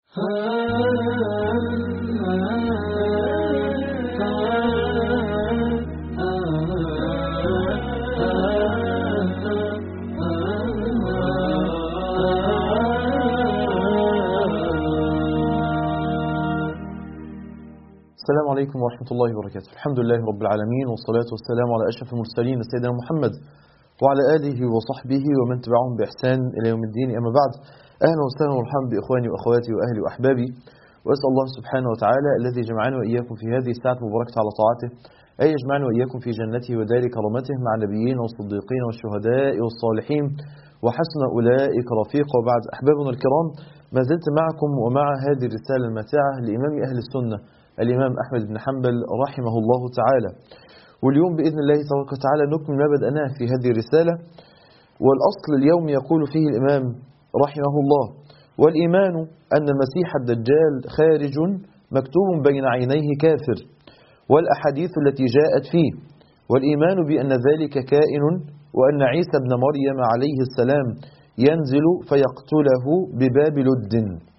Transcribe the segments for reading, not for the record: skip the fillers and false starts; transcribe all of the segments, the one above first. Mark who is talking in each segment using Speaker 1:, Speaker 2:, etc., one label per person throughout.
Speaker 1: السلام عليكم ورحمة الله وبركاته. الحمد لله رب العالمين، والصلاة والسلام على أشرف المرسلين سيدنا محمد وعلى آله وصحبه ومن تبعهم بإحسان إلى يوم الدين. أما بعد، أهلا وسهلا ومرحبا بإخواني وأخواتي وأهلي وأحبابي، وأسأل الله سبحانه وتعالى الذي جمعنا وإياكم في هذه الساعة المباركة على طاعته أن يجمعنا وإياكم في جنته ودار كرامته مع النبيين والصديقين والشهداء والصالحين وحسن أولئك رفيقا. وبعد، أحبابنا الكرام، ما زلت معكم ومع هذه الرسالة الماتعة لإمام أهل السنة الإمام أحمد بن حنبل رحمه الله تعالى. واليوم بإذن الله تبارك وتعالى نكمل ما بدأناه في هذه الرسالة. والأصل اليوم يقول فيه الإمام رحمه الله: والإيمان أن المسيح الدجال خارج مكتوب بين عينيه كافر، والأحاديث التي جاءت فيه، والإيمان بأن ذلك كائن، وأن عيسى بن مريم عليه السلام ينزل فيقتله بباب لد.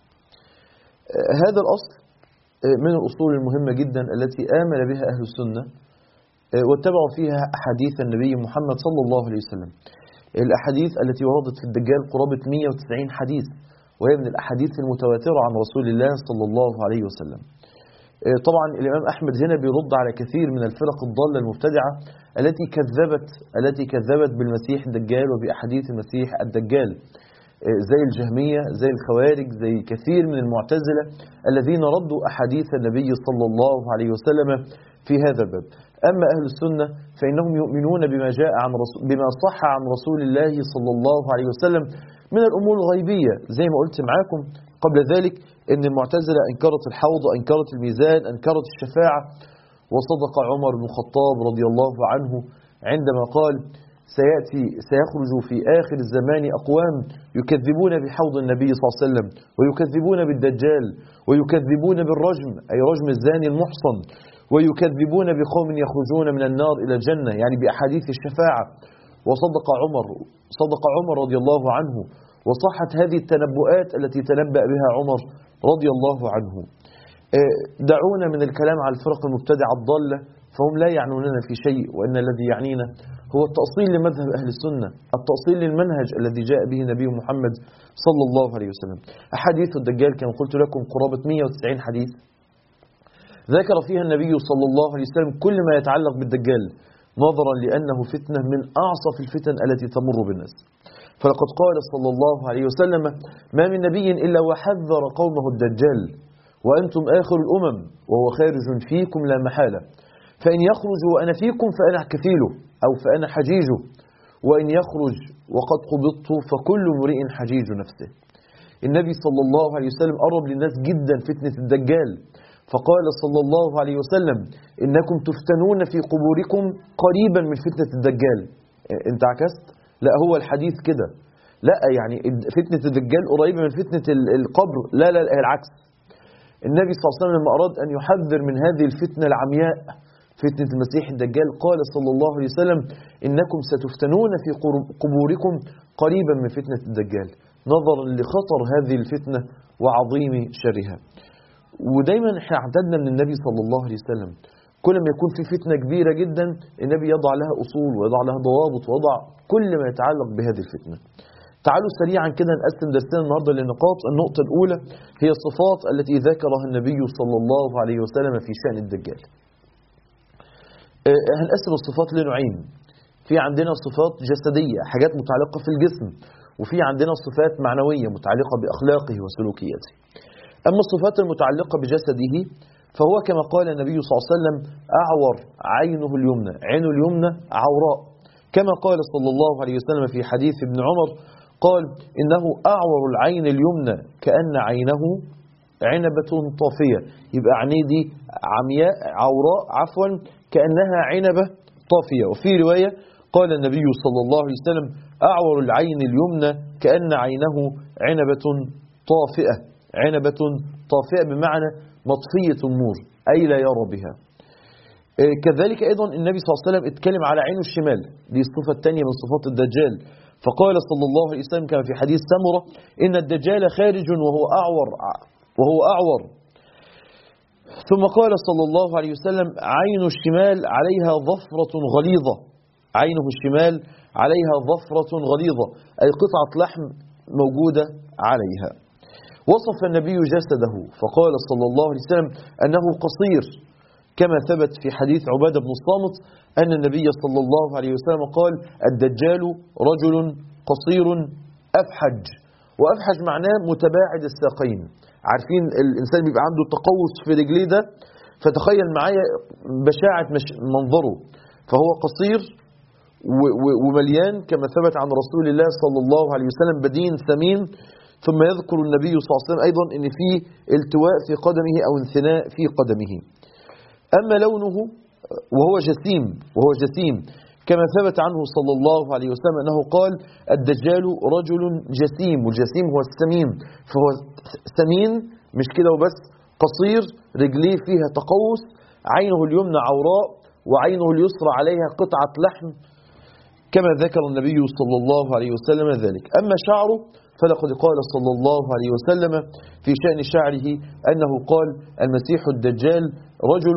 Speaker 1: هذا الأصل من الأصول المهمة جدا التي آمن بها أهل السنة واتبعوا فيها أحاديث النبي محمد صلى الله عليه وسلم. الأحاديث التي وردت في الدجال قرابة 190 حديث، وهي من الأحاديث المتواترة عن رسول الله صلى الله عليه وسلم. طبعا الإمام أحمد هنا بيرد على كثير من الفرق الضالة المبتدعة التي كذبت بالمسيح الدجال وبأحاديث المسيح الدجال، زي الجهمية، زي الخوارج، زي كثير من المعتزلة الذين ردوا أحاديث النبي صلى الله عليه وسلم في هذا الباب. أما أهل السنة فإنهم يؤمنون بما صح عن رسول الله صلى الله عليه وسلم من الأمور الغيبية، زي ما قلت معاكم قبل ذلك إن المعتزلة أنكرت الحوض، أنكرت الميزان، أنكرت الشفاعة. وصدق عمر بن الخطاب رضي الله عنه عندما قال: سيخرج في آخر الزمان أقوام يكذبون بحوض النبي صلى الله عليه وسلم، ويكذبون بالدجال، ويكذبون بالرجم، أي رجم الزاني المحصن، ويكذبون بقوم يخرجون من النار إلى الجنة، يعني بأحاديث الشفاعة. وصدق عمر رضي الله عنه، وصحت هذه التنبؤات التي تنبأ بها عمر رضي الله عنه. دعونا من الكلام على الفرق المبتدعة الضالة، فهم لا يعنوننا في شيء، وإن الذي يعنينا هو التأصيل لمذهب أهل السنة، التأصيل للمنهج الذي جاء به نبي محمد صلى الله عليه وسلم. أحاديث الدجال كما قلت لكم قرابة 190 حديث ذكر فيها النبي صلى الله عليه وسلم كل ما يتعلق بالدجال، نظرا لأنه فتنة من أعصف الفتن التي تمر بالناس. فلقد قال صلى الله عليه وسلم: ما من نبي إلا وحذر قومه الدجال، وأنتم آخر الأمم، وهو خارج فيكم لا محالة، فإن يخرج وأنا فيكم فأنا كفيله، أو فأنا حجيجه، وإن يخرج وقد قبضت فكل امرئ حجيج نفسه. النبي صلى الله عليه وسلم قرب للناس جدا فتنة الدجال، فقال صلى الله عليه وسلم: إنكم تفتنون في قبوركم قريبا من فتنة الدجال. انت عكست؟ لا، هو الحديث كده، لا يعني فتنة الدجال قريبة من فتنة القبر، لا العكس. النبي صلى الله عليه وسلم لما أراد أن يحذر من هذه الفتنة العمياء، فتنة المسيح الدجال، قال صلى الله عليه وسلم: إنكم ستفتنون في قبوركم قريبا من فتنة الدجال، نظرا لخطر هذه الفتنة وعظيم شرها. ودايما احنا اعتدنا من النبي صلى الله عليه وسلم كل ما يكون في فتنة كبيرة جدا النبي يضع لها أصول ويضع لها ضوابط ويضع كل ما يتعلق بهذه الفتنة. تعالوا سريعا كده نقسم درسنا النهارده لنقاط. النقطة الأولى هي الصفات التي ذكرها النبي صلى الله عليه وسلم في شأن الدجال. هنقسم الصفات لنوعين: في عندنا صفات جسدية، حاجات متعلقة في الجسم، وفي عندنا صفات معنوية متعلقة بأخلاقه وسلوكياته. أما الصفات المتعلقة بجسده فهو كما قال النبي صلى الله عليه وسلم: أعور عينه اليمنى، عينه اليمنى عوراء، كما قال صلى الله عليه وسلم في حديث ابن عمر قال: إنه أعور العين اليمنى كأن عينه عنبة طافية. يبقى عينيه دي عمياء، عوراء عفوا، كأنها عنبة طافية. وفي رواية قال النبي صلى الله عليه وسلم: أعور العين اليمنى كأن عينه عنبة طافئة. عنبة طافئة بمعنى مطفية النور، أي لا يرى بها. كذلك أيضا النبي صلى الله عليه وسلم اتكلم على عينه الشمال، دي الصفة الثانية من صفات الدجال، فقال صلى الله عليه وسلم كما في حديث سمرة: إن الدجال خارج وهو أعور وهو أعور. ثم قال صلى الله عليه وسلم: عين الشمال عليها ظفرة غليظة، عينه الشمال عليها ظفرة غليظة، أي قطعة لحم موجودة عليها. وصف النبي جسده فقال صلى الله عليه وسلم أنه قصير، كما ثبت في حديث عبادة بن الصامت أن النبي صلى الله عليه وسلم قال: الدجال رجل قصير أفحج. وأفحج معناه متباعد الساقين. عارفين الإنسان بيبقى عنده تقوس في رجليه ده، فتخيل معايا بشاعة منظره. فهو قصير ومليان كما ثبت عن رسول الله صلى الله عليه وسلم، بدين ثمين. ثم يذكر النبي صلى الله عليه وسلم أيضا أن فيه التواء في قدمه أو انثناء في قدمه. أما لونه وهو جسيم كما ثبت عنه صلى الله عليه وسلم أنه قال: الدجال رجل جسيم، والجسيم هو السمين، فهو سمين مش كده وبس، قصير، رجليه فيها تقوس، عينه اليمنى عوراء وعينه اليسرى عليها قطعة لحم، كما ذكر النبي صلى الله عليه وسلم ذلك. أما شعره فلقد قال صلى الله عليه وسلم في شأن شعره أنه قال: المسيح الدجال رجل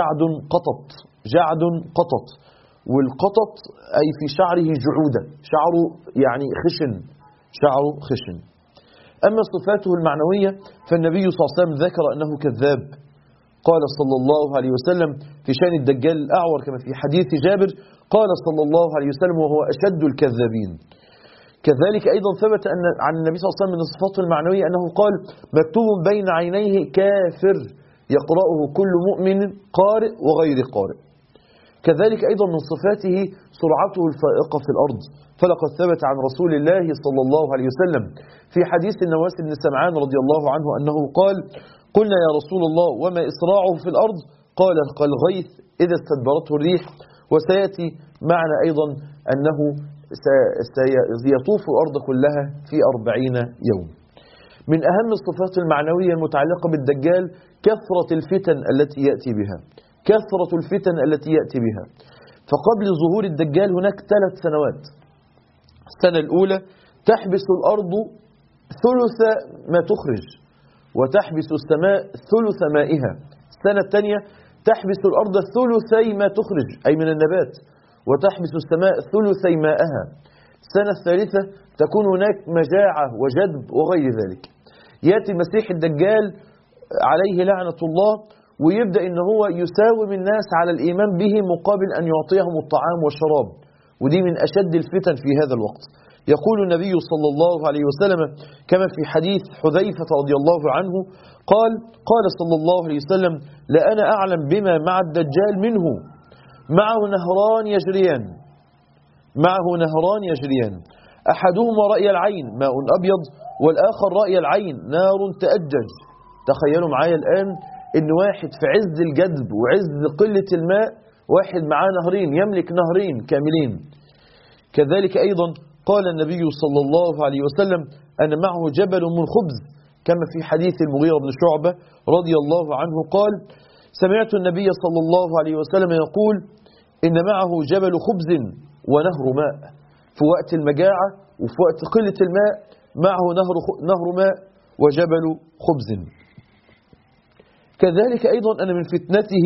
Speaker 1: جعد قطط، والقطط أي في شعره جعودة، شعره يعني خشن. أما صفاته المعنوية فالنبي صلى الله عليه وسلم ذكر أنه كذاب. قال صلى الله عليه وسلم في شأن الدجال الأعور كما في حديث جابر، قال صلى الله عليه وسلم: وهو أشد الكذابين. كذلك أيضا ثبت أن عن النبي صلى الله عليه وسلم من صفاته المعنوية أنه قال: مكتوب بين عينيه كافر يقرأه كل مؤمن قارئ وغير قارئ. كذلك أيضا من صفاته سرعته الفائقة في الأرض، فلقد ثبت عن رسول الله صلى الله عليه وسلم في حديث النواس بن سمعان رضي الله عنه أنه قال: قلنا يا رسول الله وما إسراعه في الأرض؟ قال: كالغيث إذا استدبرته الريح. وسيأتي معنا أيضا أنه سيطوف الأرض كلها في 40 يوم. من أهم الصفات المعنوية المتعلقة بالدجال كثرة الفتن التي يأتي بها. فقبل ظهور الدجال هناك 3 سنوات. السنة الأولى تحبس الأرض ثلث ما تخرج، وتحبس السماء ثلث مائها. السنة الثانية تحبس الأرض ثلثي ما تخرج أي من النبات، وتحبس السماء ثلثي ماءها. السنة الثالثة تكون هناك مجاعة وجدب وغير ذلك. يأتي المسيح الدجال عليه لعنة الله ويبدأ إن هو يساوم الناس على الإيمان به مقابل أن يعطيهم الطعام والشراب، ودي من أشد الفتن في هذا الوقت. يقول النبي صلى الله عليه وسلم كما في حديث حذيفة رضي الله عنه قال صلى الله عليه وسلم: لا أنا أعلم بما مع الدجال منه، معه نهران يجريان أحدهما رأي العين ماء أبيض، والآخر رأي العين نار تأجج. تخيلوا معايا الآن إن واحد في عز الجدب وعز قلة الماء، واحد معاه نهرين، يملك نهرين كاملين. كذلك أيضا قال النبي صلى الله عليه وسلم أن معه جبل من خبز، كما في حديث المغيرة بن شعبة رضي الله عنه قال: سمعت النبي صلى الله عليه وسلم يقول: إن معه جبل خبز ونهر ماء. في وقت المجاعة وفي وقت قلة الماء معه نهر ماء وجبل خبز. كذلك أيضا أن من فتنته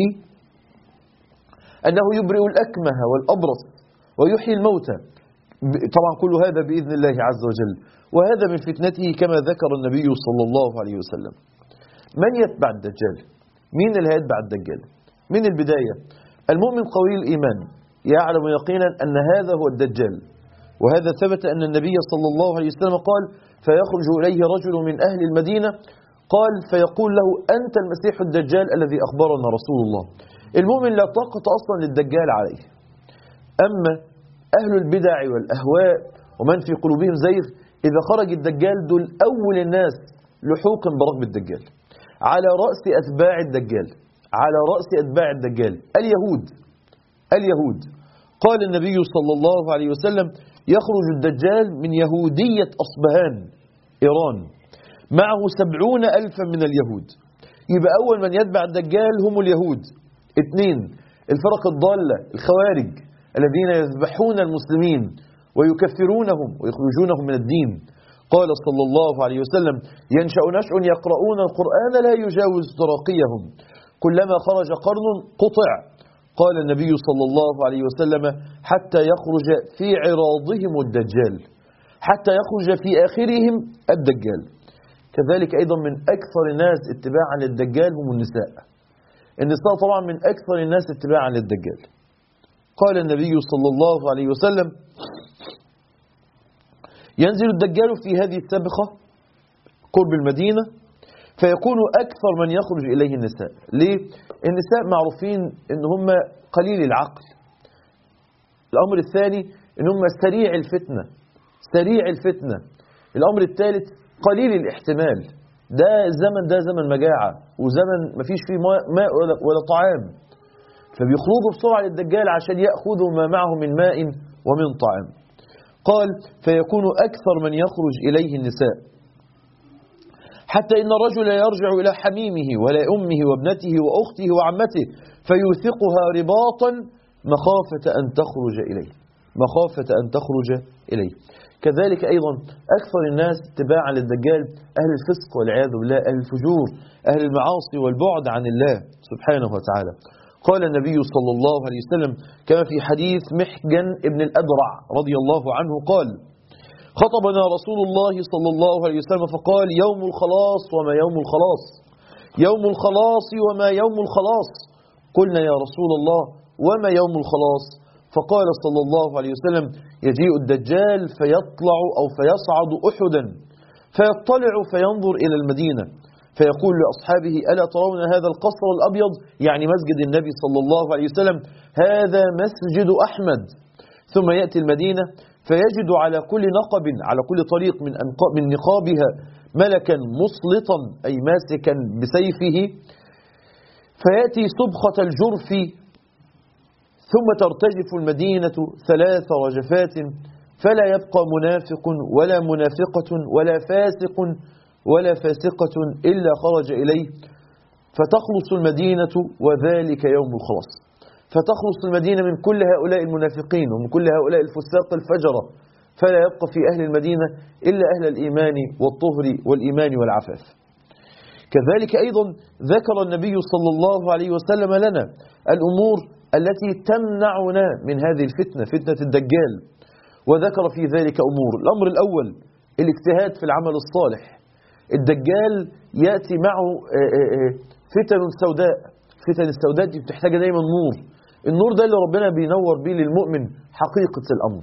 Speaker 1: أنه يبرئ الأكمه والأبرص ويحيي الموتى، طبعا كل هذا بإذن الله عز وجل. وهذا من فتنته كما ذكر النبي صلى الله عليه وسلم. من يتبع الدجال؟ مين اللي هيتبع الدجال؟ من البداية المؤمن قوي الإيمان يعلم يقينا أن هذا هو الدجال، وهذا ثبت أن النبي صلى الله عليه وسلم قال: فيخرج إليه رجل من أهل المدينة قال فيقول له: أنت المسيح الدجال الذي أخبرنا رسول الله. المؤمن لا طاقة أصلا للدجال عليه. أما أهل البدع والأهواء ومن في قلوبهم زيغ، إذا خرج الدجال دول أول الناس لحوقا برغم الدجال، على رأس أتباع الدجال اليهود. قال النبي صلى الله عليه وسلم: يخرج الدجال من يهودية أصبهان إيران، معه 70,000 من اليهود. يبقى أول من يتبع الدجال هم اليهود. 2 الفرق الضالة الخوارج الذين يذبحون المسلمين ويكفرونهم ويخرجونهم من الدين. قال صلى الله عليه وسلم: ينشأ نشء يقرؤون القرآن لا يجاوز تراقيهم، كلما خرج قرن قطع. قال النبي صلى الله عليه وسلم: حتى يخرج في عراضهم الدجال، حتى يخرج في آخرهم الدجال. كذلك أيضا من أكثر الناس اتباعا للدجال هم النساء. النساء طبعا من أكثر الناس اتباعا للدجال. قال النبي صلى الله عليه وسلم: ينزل الدجال في هذه السبخة قرب المدينة فيكون أكثر من يخرج إليه النساء. ليه؟ النساء معروفين إن هم قليل العقل. الأمر الثاني إن هم سريع الفتنة، سريع الفتنة. الأمر الثالث قليل الاحتمال. ده زمن مجاعة، وزمن ما فيش فيه ماء ولا طعام، فبيخرجوا بسرعة للدجال عشان يأخذوا ما معه من ماء ومن طعام. قال: فيكون أكثر من يخرج إليه النساء، حتى إن الرجل يرجع إلى حميمه ولا أمه وابنته وأخته وعمته فيوثقها رباطا مخافة أن تخرج إليه، مخافة أن تخرج إليه. كذلك أيضا أكثر الناس اتباعا للدجال أهل الفسق والعياذ بالله، أهل الفجور، أهل المعاصي والبعد عن الله سبحانه وتعالى. قال النبي صلى الله عليه وسلم كما في حديث محجن ابن الأدرع رضي الله عنه قال: خطبنا رسول الله صلى الله عليه وسلم فقال: يوم الخلاص وما يوم الخلاص، يوم الخلاص وما يوم الخلاص. قلنا: يا رسول الله وما يوم الخلاص؟ فقال صلى الله عليه وسلم: يجيء الدجال فيطلع أو فيصعد أحدا فيطلع فينظر إلى المدينة فيقول لأصحابه: ألا ترون هذا القصر الأبيض، يعني مسجد النبي صلى الله عليه وسلم، هذا مسجد أحمد. ثم يأتي المدينة فيجد على كل نقب، على كل طريق من نقابها ملكا مسلطا أي ماسكا بسيفه، فيأتي صبخة الجرف ثم ترتجف المدينة 3 رجفات فلا يبقى منافق ولا منافقة ولا فاسق ولا فاسقة إلا خرج إليه فتخلص المدينة وذلك يوم الخلاص. فتخلص المدينة من كل هؤلاء المنافقين ومن كل هؤلاء الفساق الفجرة، فلا يبقى في أهل المدينة إلا أهل الإيمان والطهر والإيمان والعفاف. كذلك أيضا ذكر النبي صلى الله عليه وسلم لنا الأمور التي تمنعنا من هذه الفتنة، فتنة الدجال، وذكر في ذلك أمور. الأمر الأول الاجتهاد في العمل الصالح. الدجال يأتي معه فتن سوداء، فتن السوداء دي بتحتاج دايما نور. النور ده اللي ربنا بينور به للمؤمن حقيقة الأمر.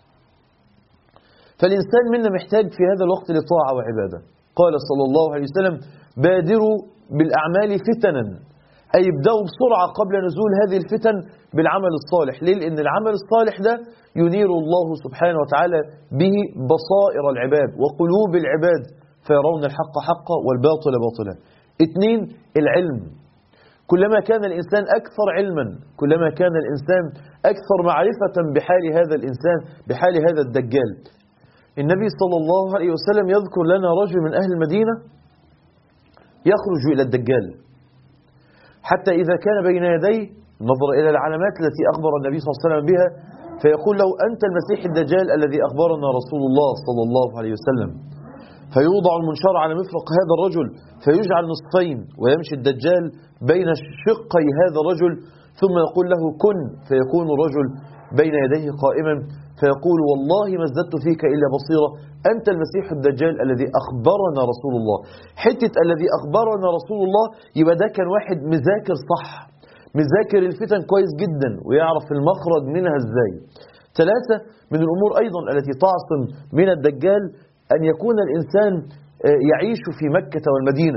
Speaker 1: فالإنسان منا محتاج في هذا الوقت لطاعة وعبادة. قال صلى الله عليه وسلم: بادروا بالأعمال فتنا، أي ابدأوا بسرعة قبل نزول هذه الفتن بالعمل الصالح. ليه؟ لأن العمل الصالح ده ينير الله سبحانه وتعالى به بصائر العباد وقلوب العباد فيرون الحق حقا والباطل باطلا. 2 العلم. كلما كان الإنسان أكثر علما كلما كان الإنسان أكثر معرفة بحال هذا الإنسان، بحال هذا الدجال. النبي صلى الله عليه وسلم يذكر لنا رجل من أهل المدينة يخرج إلى الدجال حتى إذا كان بين يديه نظر إلى العلامات التي أخبر النبي صلى الله عليه وسلم بها فيقول له: أنت المسيح الدجال الذي أخبرنا رسول الله صلى الله عليه وسلم. فيوضع المنشار على مفرق هذا الرجل فيجعل نصفين ويمشي الدجال بين شقي هذا الرجل ثم يقول له: كن، فيكون الرجل بين يديه قائما فيقول: والله ما ازددت فيك إلا بصيرة، أنت المسيح الدجال الذي أخبرنا رسول الله. حتة الذي أخبرنا رسول الله يبقى ده كان واحد مذاكر صح، مذاكر الفتن كويس جدا ويعرف المخرج منها ازاي. 3 من الأمور أيضا التي تعصم من الدجال أن يكون الإنسان يعيش في مكة والمدينة،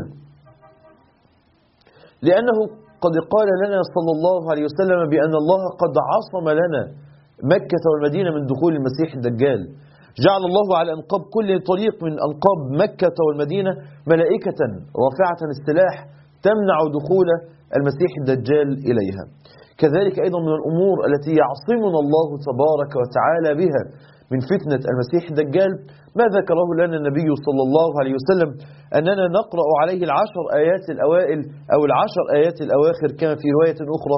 Speaker 1: لأنه قد قال لنا صلى الله عليه وسلم بأن الله قد عصم لنا مكة والمدينة من دخول المسيح الدجال. جعل الله على أنقاب كل طريق من أنقاب مكة والمدينة ملائكة رافعة السلاح تمنع دخول المسيح الدجال إليها. كذلك أيضا من الأمور التي يعصمنا الله تبارك وتعالى بها من فتنة المسيح الدجال ما ذكره لنا النبي صلى الله عليه وسلم أننا نقرأ عليه 10 آيات الأوائل أو 10 آيات الأواخر كما في رواية أخرى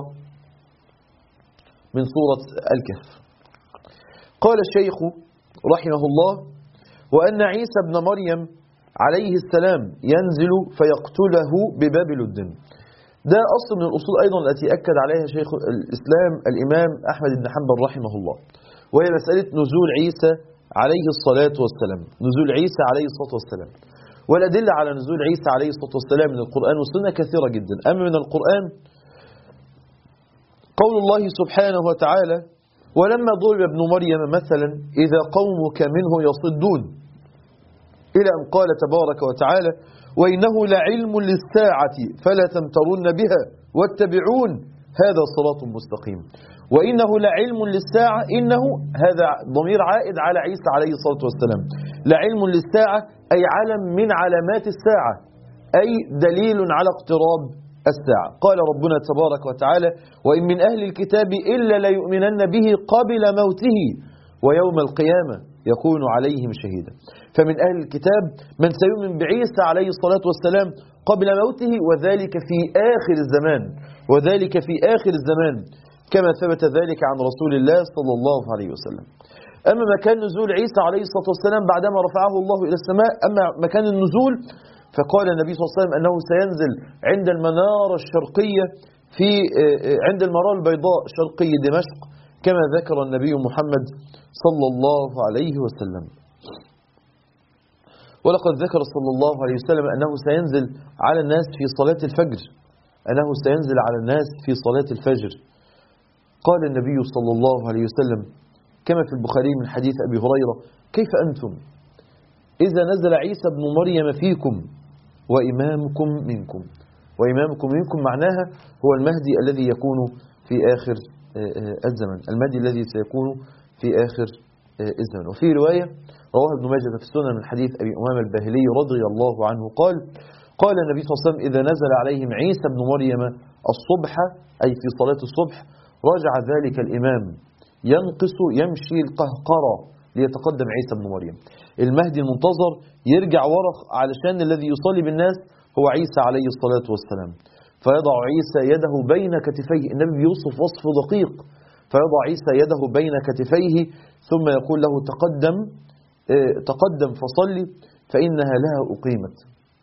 Speaker 1: من سورة الكهف. قال الشيخ رحمه الله: وأن عيسى ابن مريم عليه السلام ينزل فيقتله بباب لد. ده أصل من الأصول أيضا التي أكد عليها شيخ الإسلام الإمام أحمد بن حنبل رحمه الله، وهي مسألة نزول عيسى عليه الصلاة والسلام. نزول عيسى عليه الصلاة والسلام، والأدلة على نزول عيسى عليه الصلاة والسلام من القرآن والسنة كثيرة جدا. أما من القرآن قول الله سبحانه وتعالى: ولما ضرب ابن مريم مثلا إذا قومك منه يصدون، إلى أن قال تبارك وتعالى: وإنه لعلم للساعة فلا تمترن بها واتبعون هذا صراط مستقيم. وإنه لعلم للساعة، إنه هذا ضمير عائد على عيسى عليه الصلاة والسلام. لعلم للساعة أي علم من علامات الساعة، أي دليل على اقتراب الساعة. قال ربنا تبارك وتعالى: وإن من أهل الكتاب إلا ليؤمنن به قبل موته ويوم القيامة يكون عليهم شهيدا. فمن أهل الكتاب من سيؤمن بعيسى عليه الصلاة والسلام قبل موته، وذلك في آخر الزمان، وذلك في آخر الزمان كما ثبت ذلك عن رسول الله صلى الله عليه وسلم. أما مكان نزول عيسى عليه الصلاة والسلام بعدما رفعه الله إلى السماء، أما مكان النزول فقال النبي صلى الله عليه وسلم أنه سينزل عند المنارة الشرقية عند المنارة البيضاء شرقي دمشق، كما ذكر النبي محمد صلى الله عليه وسلم. ولقد ذكر صلى الله عليه وسلم أنه سينزل على الناس في صلاة الفجر، أنه سينزل على الناس في صلاة الفجر. قال النبي صلى الله عليه وسلم كما في البخاري من حديث أبي هريرة: كيف أنتم إذا نزل عيسى بن مريم فيكم وإمامكم منكم. وإمامكم منكم معناها هو المهدي الذي يكون في آخر الزمن، المهدي الذي سيكون في آخر الزمن. وفي رواية رواه ابن ماجه في السنن من حديث أبي أمامة الباهلي رضي الله عنه قال النبي صلى الله عليه وسلم: إذا نزل عليهم عيسى بن مريم الصبح، أي في صلاة الصبح، رجع ذلك الإمام ينقص يمشي القهقرة ليتقدم عيسى بن مريم. المهدي المنتظر يرجع ورق علشان الذي يصلي بالناس هو عيسى عليه الصلاة والسلام، فيضع عيسى يده بين كتفيه. النبي يوصف وصف دقيق: فيضع عيسى يده بين كتفيه ثم يقول له: تقدم فصلي فإنها لها أقيمت،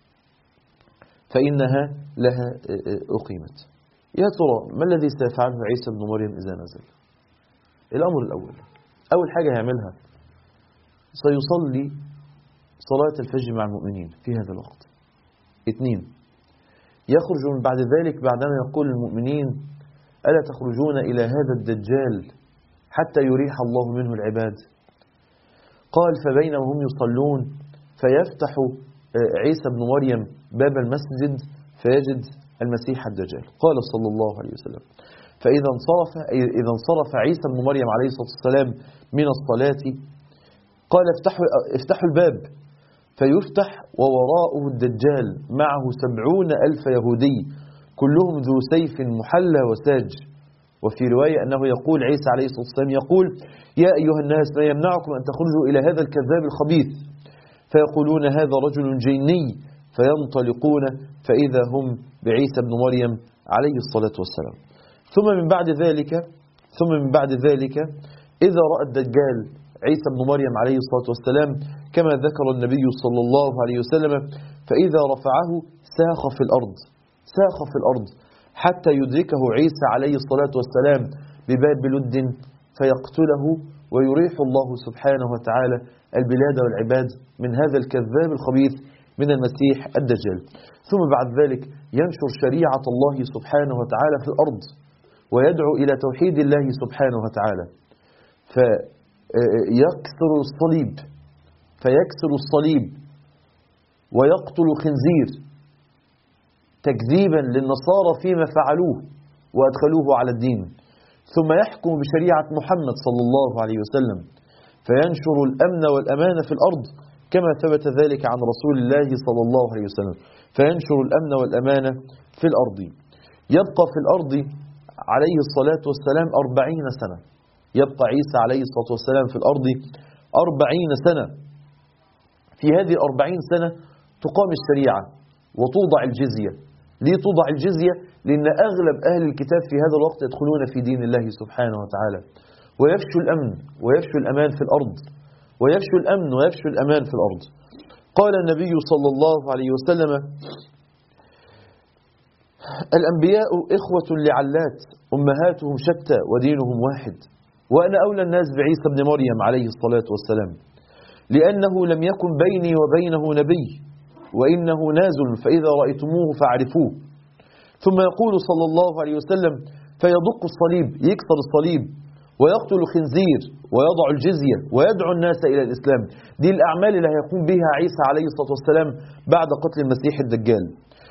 Speaker 1: فإنها لها أقيمت. يا ترى ما الذي سيفعله عيسى بن مريم إذا نزل؟ الأمر الأول، أول حاجة يعملها سيصلي صلاة الفجر مع المؤمنين في هذا الوقت. 2، يخرج من بعد ذلك بعدما يقول المؤمنين: ألا تخرجون إلى هذا الدجال حتى يريح الله منه العباد؟ قال: فبينما هم يصلون فيفتح عيسى بن مريم باب المسجد فيجد المسيح الدجال. قال صلى الله عليه وسلم: فإذا انصرف عيسى بن مريم عليه الصلاة والسلام من الصلاة قال: افتحوا الباب، فيفتح ووراءه الدجال معه 70,000 يهودي كلهم ذو سيف محلى وساج. وفي رواية أنه يقول عيسى عليه الصلاة والسلام يقول: يا أيها الناس ما يمنعكم أن تخرجوا إلى هذا الكذاب الخبيث؟ فيقولون: هذا رجل جيني، فينطلقون فإذا هم بعيسى بن مريم عليه الصلاة والسلام. ثم من بعد ذلك إذا رأى الدجال عيسى بن مريم عليه الصلاة والسلام كما ذكر النبي صلى الله عليه وسلم، فإذا رفعه ساخ في الأرض حتى يدركه عيسى عليه الصلاة والسلام بباب لد فيقتله، ويريح الله سبحانه وتعالى البلاد والعباد من هذا الكذاب الخبيث من المسيح الدجال. ثم بعد ذلك ينشر شريعة الله سبحانه وتعالى في الأرض ويدعو إلى توحيد الله سبحانه وتعالى، فيكسر الصليب ويقتل الخنزير تكذيبا للنصارى فيما فعلوه وأدخلوه على الدين، ثم يحكم بشريعة محمد صلى الله عليه وسلم فينشر الأمن والأمان في الأرض كما ثبت ذلك عن رسول الله صلى الله عليه وسلم، فينشر الأمن والأمان في الأرض. يبقى في الأرض عليه الصلاة والسلام 40 سنة، يبقى عيسى عليه الصلاة والسلام في الأرض 40 سنة. في هذه 40 سنة تقام الشريعة وتوضع الجزية. ليه توضع الجزية؟ لأن أغلب أهل الكتاب في هذا الوقت يدخلون في دين الله سبحانه وتعالى، ويفشو الأمن ويفشو الأمان في الأرض، ويفشو الأمن ويفشو الأمان في الأرض. قال النبي صلى الله عليه وسلم: الأنبياء إخوة لعلات أمهاتهم شتى ودينهم واحد، وأنا أولى الناس بعيسى بن مريم عليه الصلاة والسلام، لأنه لم يكن بيني وبينه نبي، وإنه نازل فإذا رأيتموه فاعرفوه. ثم يقول صلى الله عليه وسلم: فيدق الصليب، يكسر الصليب، ويقتل الخنزير، ويضع الجزية، ويدعو الناس إلى الإسلام. دي الأعمال اللي هيقوم بها عيسى عليه الصلاة والسلام بعد قتل المسيح الدجال.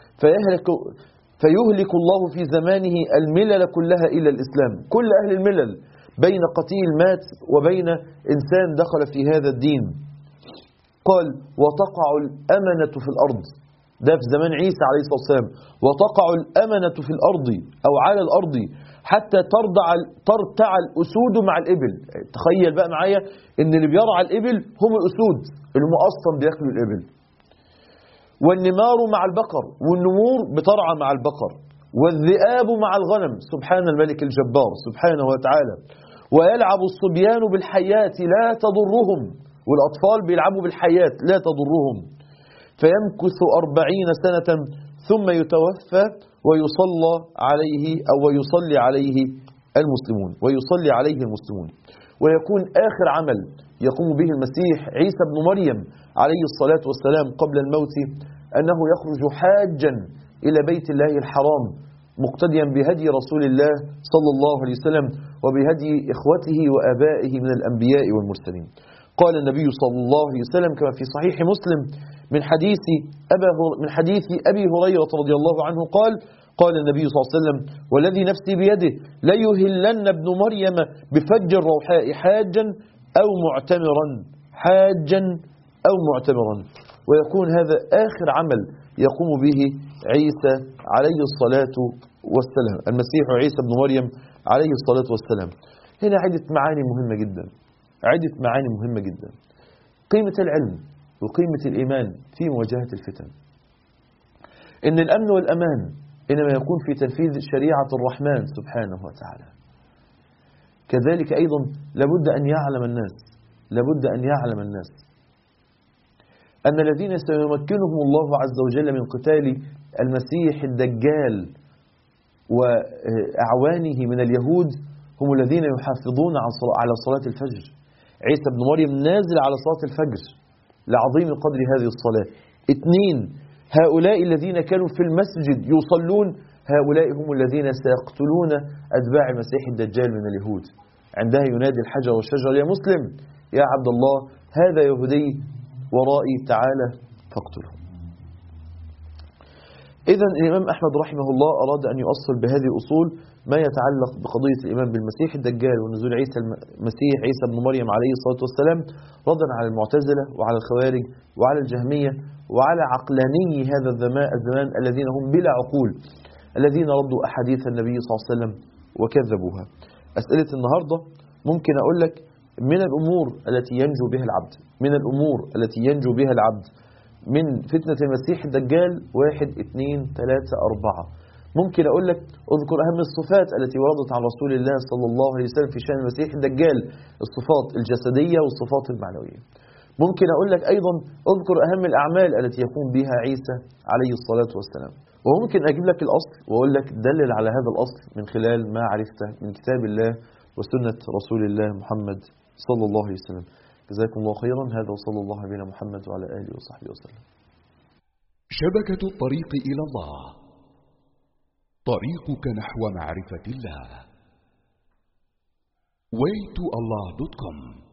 Speaker 1: فيهلك الله في زمانه الملل كلها إلى الإسلام، كل أهل الملل، بين قتيل مات وبين إنسان دخل في هذا الدين. قال: وتقع الأمنة في الأرض، ده في زمان عيسى عليه الصلاة والسلام، وتقع الأمنة في الأرض أو على الأرض حتى ترتع الأسود مع الإبل. تخيل بقى معايا إن اللي بيرعى الإبل هم الأسود اللي هم أصلا بيأكلوا الإبل، والنمار مع البقر، والنمور بترعى مع البقر، والذئاب مع الغنم. سبحان الملك الجبار سبحانه وتعالى. ويلعب الصبيان بالحيات لا تضرهم، والأطفال بيلعبوا بالحيات لا تضرهم. فيمكث 40 سنة ثم يتوفى ويصلى عليه أو يصلي عليه المسلمون، ويكون آخر عمل يقوم به المسيح عيسى بن مريم عليه الصلاة والسلام قبل الموت أنه يخرج حاجا إلى بيت الله الحرام مقتديا بهدي رسول الله صلى الله عليه وسلم وبهدي إخوته وآبائه من الأنبياء والمرسلين. قال النبي صلى الله عليه وسلم كما في صحيح مسلم من حديث أبي هريرة رضي الله عنه قال النبي صلى الله عليه وسلم: والذي نفسي بيده ليهلن ابن مريم بفج الروحاء حاجا أو معتمرا، ويكون هذا آخر عمل يقوم به عيسى عليه الصلاة والسلام، المسيح عيسى بن مريم عليه الصلاة والسلام. هنا عدة معاني مهمة جدا، قيمة العلم وقيمة الإيمان في مواجهة الفتن. إن الأمن والأمان إنما يكون في تنفيذ شريعة الرحمن سبحانه وتعالى. كذلك أيضا لابد أن يعلم الناس أن الذين سيمكنهم الله عز وجل من قتال المسيح الدجال وأعوانه من اليهود هم الذين يحافظون على صلاة الفجر. عيسى بن مريم نازل على صلاة الفجر لعظيم قدر هذه الصلاة. 2، هؤلاء الذين كانوا في المسجد يصلون هؤلاء هم الذين سيقتلون أتباع المسيح الدجال من اليهود. عندها ينادي الحجر والشجر: يا مسلم يا عبد الله هذا يهودي ورائي تعالى فاقتله. إذن الإمام أحمد رحمه الله أراد أن يؤصل بهذه الأصول ما يتعلق بقضية الإيمان بالمسيح الدجال ونزول المسيح عيسى بن مريم عليه الصلاة والسلام، ردا على المعتزلة وعلى الخوارج وعلى الجهمية وعلى عقلاني هذا الزمان الذين هم بلا عقول، الذين ردوا أحاديث النبي صلى الله عليه وسلم وكذبوها. أسئلة النهاردة ممكن أقول لك من الأمور التي ينجو بها العبد من فتنة المسيح الدجال 1 2 3 4. ممكن أقول لك اذكر أهم الصفات التي وردت عن رسول الله صلى الله عليه وسلم في شأن المسيح الدجال، الصفات الجسدية والصفات المعنوية. ممكن أقول لك أيضا اذكر أهم الأعمال التي يقوم بها عيسى عليه الصلاة والسلام. وممكن أجيب لك الأصل وأقول لك دلل على هذا الأصل من خلال ما عرفته من كتاب الله وسنة رسول الله محمد صلى الله عليه وسلم. جزاكم الله خيرا. هذا وصلى الله على محمد وعلى آله وصحبه وسلم.
Speaker 2: شبكة الطريق إلى الله، طريقك نحو معرفة الله. waytoallah.com